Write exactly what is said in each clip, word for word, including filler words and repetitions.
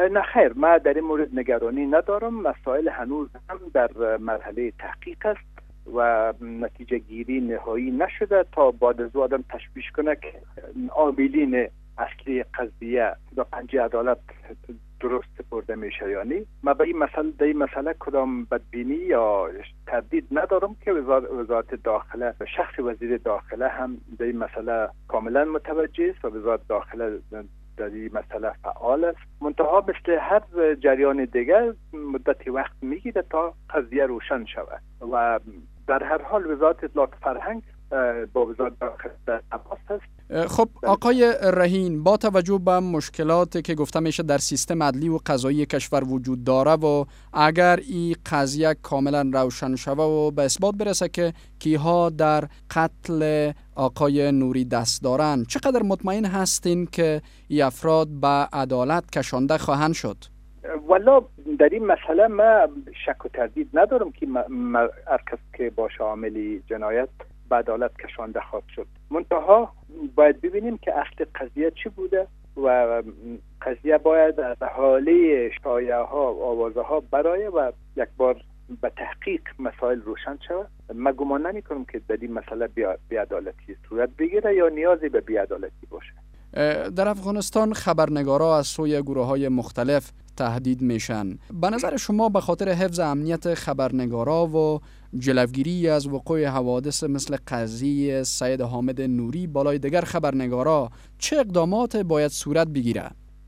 نه خیر، من در این مورد نگرانی ندارم. مسائل هنوز هم در مرحله تحقیق است و نتیجه گیری نهایی نشده تا بعد از آدم تشویش کنه که عاملین اصلی قضیه به پنجه عدالت درست سپرده میشه یا نه. من به این مسئله در این مسئله کدام بدبینی یا تردید ندارم که وزارت داخله، شخص وزیر داخله هم در این مسئله کاملا متوجه است و وزارت داخله در این مسئله فعال است. منتها مثل هر جریان دیگر مدتی وقت میگیره تا قضیه روشن شود و در هر حال وزارت اطلاعات فرهنگ با وزارت داخله در تماس است. خب آقای رهین، با توجه به مشکلاتی که گفته میشه در سیستم عدلی و قضایی کشور وجود داره و اگر این قضیه کاملا روشن شود و به اثبات برسه که کیها در قتل آقای نوری دست دارن، چقدر مطمئن هستین که این افراد به عدالت کشانده خواهند شد؟ والا در این مسئله من شک و تردید ندارم که هر کس که باشه عامل جنایت به عدالت کشانده خواهد شد. منتها باید ببینیم که اصل قضیه چی بوده و قضیه باید از حاله شایعه ها و آوازه ها برای و یک بار به تحقیق مسائل روشن شود. من گمان نمی کنم که در این مسئله بی‌عدالتی صورت بگیره یا نیازی به بی‌عدالتی باشه. در افغانستان خبرنگارا از سوی گروه‌های مختلف تهدید میشن. به نظر شما به خاطر حفظ امنیت خبرنگارا و جلوگیری از وقوع حوادث مثل قضیه سید حامد نوری بالای دیگر خبرنگارا چه اقدامات باید صورت بگیره؟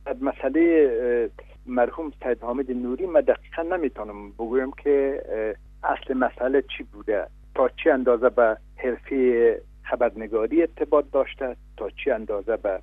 مسئله مرحوم سید حامد نوری من دقیقا نمیتونم بگویم که اصل مسئله چی بوده، تا چه اندازه به حرفه خبرنگاری ارتباط داشته، تا چه اندازه به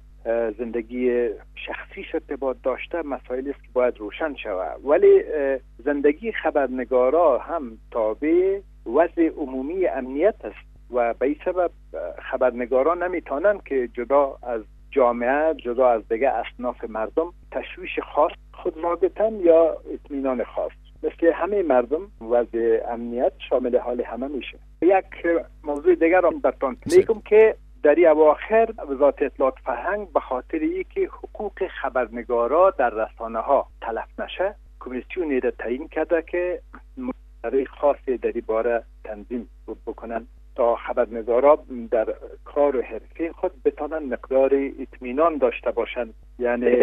زندگی شخصیش ارتباط داشته، مسائلی است که باید روشن شود. ولی زندگی خبرنگارا هم تابع وضع عمومی امنیت است و به این سبب خبرنگارا نمیتونن که جدا از جامعه، جدا از دیگه اصناف مردم تشویش خاص خود را بتن یا اطمینان خاص. مثل همه مردم وضع امنیت شامل حال همه میشه. یک موضوع دیگر را براتون میگم که در این اواخر وزارت اطلاعات فرهنگ به خاطر اینکه حقوق خبرنگارا در رسانه ها تلف نشه، کمیسیونی را تعیین کرده که مقررات خاصی در این باره تنظیم بکنن تا خبرنگارا در کار و حرفه خود بتونن مقدار اطمینان داشته باشند. یعنی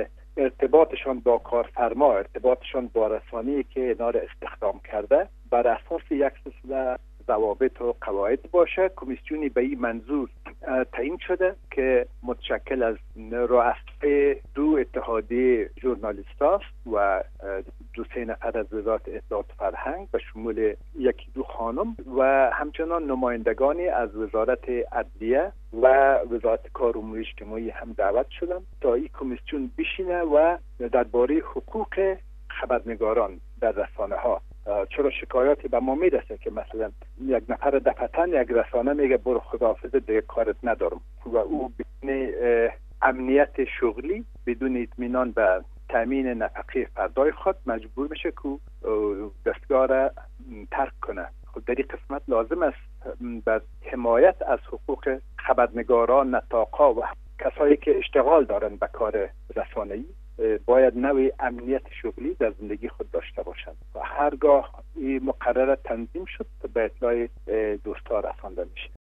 ارتباطشان با کارفرما، ارتباطشان با رسانه‌ای که اینا را استخدام کرده بر اساس یک سلسله ضوابط و قواعد باشه. کمیسیونی به این منظور تعیین شده که متشکل از رؤسای دو اتحادیه ژورنالیست است و دو سه نفر از وزارت اطلاعات فرهنگ به شمول یکی دو خانم و همچنان نمایندگانی از وزارت عدلیه و وزارت کار و امور اجتماعی هم دعوت شدن تا این کمیسیون بشینه و درباره حقوق خبرنگاران در رسانه ها، چرا شکایاتی به ما میرسه که مثلا یک نفر دفعتاً یک رسانه میگه برو خداحافظ دیگه کارت ندارم و او بدون امنیت شغلی، بدون اطمینان به تامین نفقه فردای خود مجبور میشه که دستگاه را ترک کنه. خب در این قسمت لازم است بر حمایت از حقوق خبرنگاران، نطاقا و کسایی که اشتغال دارن به کار رسانه‌ای باید نوع امنیت شغلی در زندگی خود داشته باشند و هرگاه این مقرره تنظیم شد به اطلاع دوستا رسانده میشه.